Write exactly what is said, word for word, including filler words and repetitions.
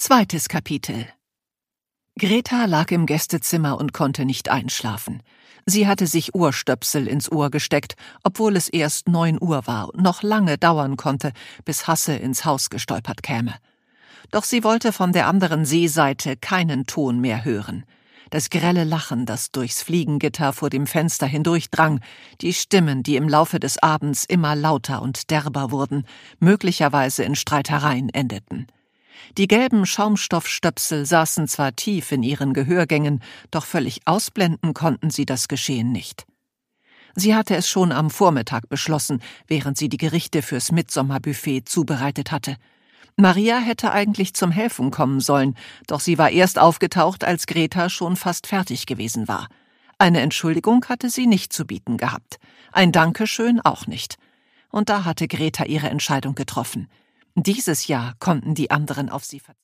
Zweites Kapitel. Greta lag im Gästezimmer und konnte nicht einschlafen. Sie hatte sich Ohrstöpsel ins Ohr gesteckt, obwohl es erst neun Uhr war und noch lange dauern konnte, bis Hasse ins Haus gestolpert käme. Doch sie wollte von der anderen Seeseite keinen Ton mehr hören. Das grelle Lachen, das durchs Fliegengitter vor dem Fenster hindurchdrang, die Stimmen, die im Laufe des Abends immer lauter und derber wurden, möglicherweise in Streitereien endeten. Die gelben Schaumstoffstöpsel saßen zwar tief in ihren Gehörgängen, doch völlig ausblenden konnten sie das Geschehen nicht. Sie hatte es schon am Vormittag beschlossen, während sie die Gerichte fürs Mitsommerbuffet zubereitet hatte. Maria hätte eigentlich zum Helfen kommen sollen, doch sie war erst aufgetaucht, als Greta schon fast fertig gewesen war. Eine Entschuldigung hatte sie nicht zu bieten gehabt, ein Dankeschön auch nicht. Und da hatte Greta ihre Entscheidung getroffen. Dieses Jahr konnten die anderen auf sie verzichten.